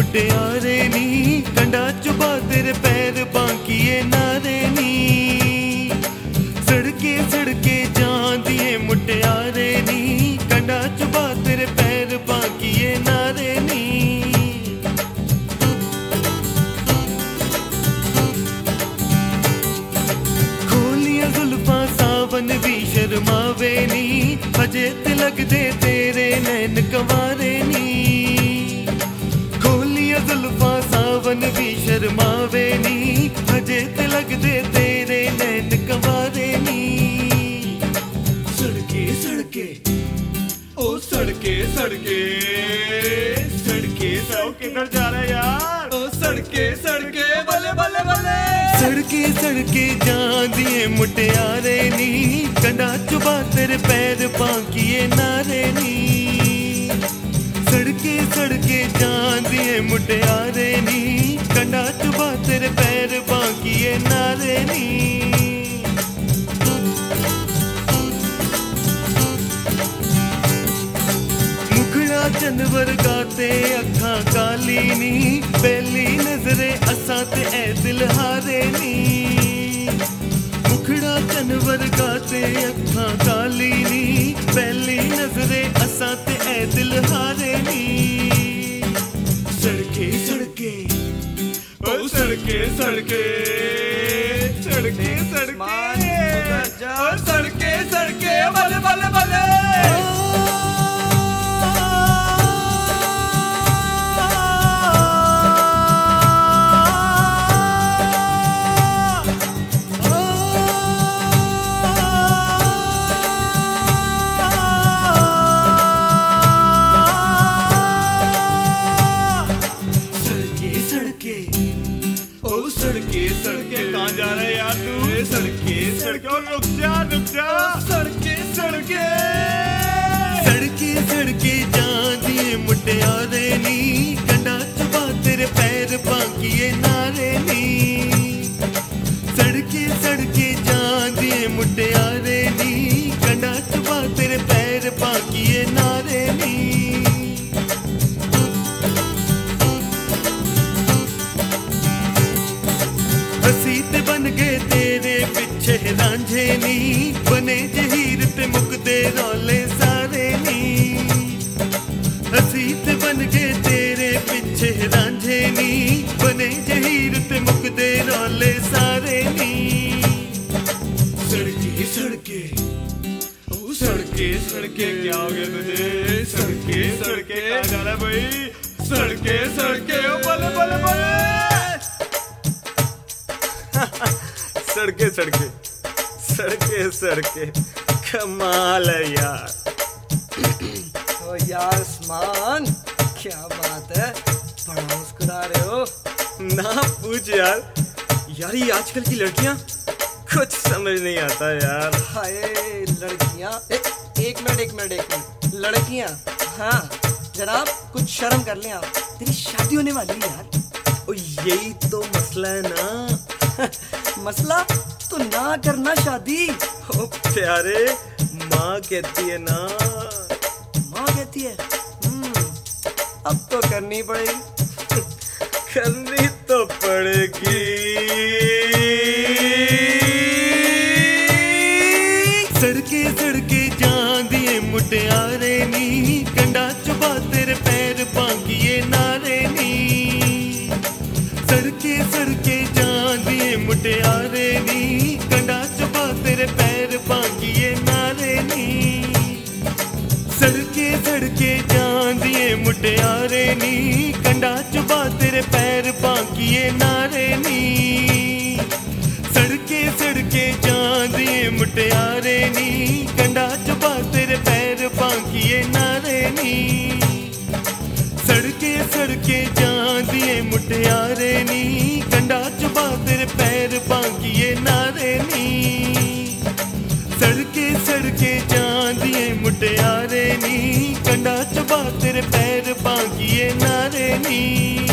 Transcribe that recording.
मुटियारे नी कंडा चुबा तेरे पैर बांकिए नारे नी सड़के सड़के जान दिए मुटियारे नी कंडा चुबा तेरे पैर बांकिए नारे नी खोलिया जुल्फां सावन भी शर्मावे नी हजे तिलक दे तेरे नैन कंवारे नी खोलिया जुल्फां सावन भी शर्मावे नी हजे तिलक दे तेरे नैन कंवारे नी सड़के सड़के ओ सड़के सड़के सड़के किधर जा रहे यार ओ सड़के सड़के बल्ले बल्ले बल्ले सड़के सड़के जान दिए मुटियारे नी कंडा चुबा तेरे पैर बांकिए नारे नी सड़के सड़के जान दिए मुटियारे नी कंडा चुबा तेरे पैर बांकिए नारे नी मुखड़ा जनवर गाते अखा काली नी पहली नजरे असा ते ए दिल हारे नी मुखड़ा जनवर गाते अखा काली नी पहली नजरे असा ते ए दिल हारे नी सड़के सड़के ओ सड़के सड़के सड़के सड़के ओ सड़के सड़के बल्ले बल्ले बल्ले सड़के सड़के कहाँ जा रहे हैं यार तू सड़के सड़के और रुक जा सड़के सड़के सड़के सड़के जान दिए मुटियारे नी कंडा चुबा तेरे पैर बांकिए नारे नी सड़के सड़के जान दिए मुटियारे नी कंडा चुबा तेरे पैर बांकिए नारे नी हसीते बन गए तेरे पिछे रांझे नी बने जहीर ते मुकदे रौले सारे नी हसीते बन गए तेरे पिछे रांझे नी बने जहीर ते मुकदे रौले सारे नी सड़के सड़के ओ सड़के सड़के क्या हो गया तुझे सड़के सड़के कहाँ जा रहा है भाई सड़के सड़के ओ बल्ले बल्ले बल्ले सड़के सड़के सड़के सड़के कमाल है यार ओ यार उस्मान क्या बात है बड़ा मुस्कुरा रहे हो ना पूछ यार ये आजकल की लड़कियां कुछ समझ नहीं आता यार हाय लड़कियां एक मिनट लड़कियां हाँ जनाब कुछ शर्म कर लें आप तेरी शादी होने वाली है यार ओ यही तो मसला है ना मसला तो ना करना शादी ओ प्यारे माँ कहती है ना माँ कहती है अब तो करनी पड़ेगी करनी तो पड़ेगी सड़के सड़के जान दिए मुटियारे नी कंडा चुबा तेरे पैर बांकिए नारे नी सड़के सड़के जान दिए मुटियारे नी कंडा चुबा तेरे पैर बांकिए नारे नी सड़के सड़के जान दिए मुटियारे नी कंडा चुबा तेरे पैर बांकिए नारे नी सड़के सड़के जान दिए मुटियारे नी कंडा चुबा तेरे पैर बांकिए नारे नी सड़के सड़के जान दिए मुटियारे नी कंडा चुबा तेरे पैर बांकिए नारे नी सड़के सड़के जान दिए मुटियारे नी कंडा चुबा तेरे पैर बांकिए नारे नी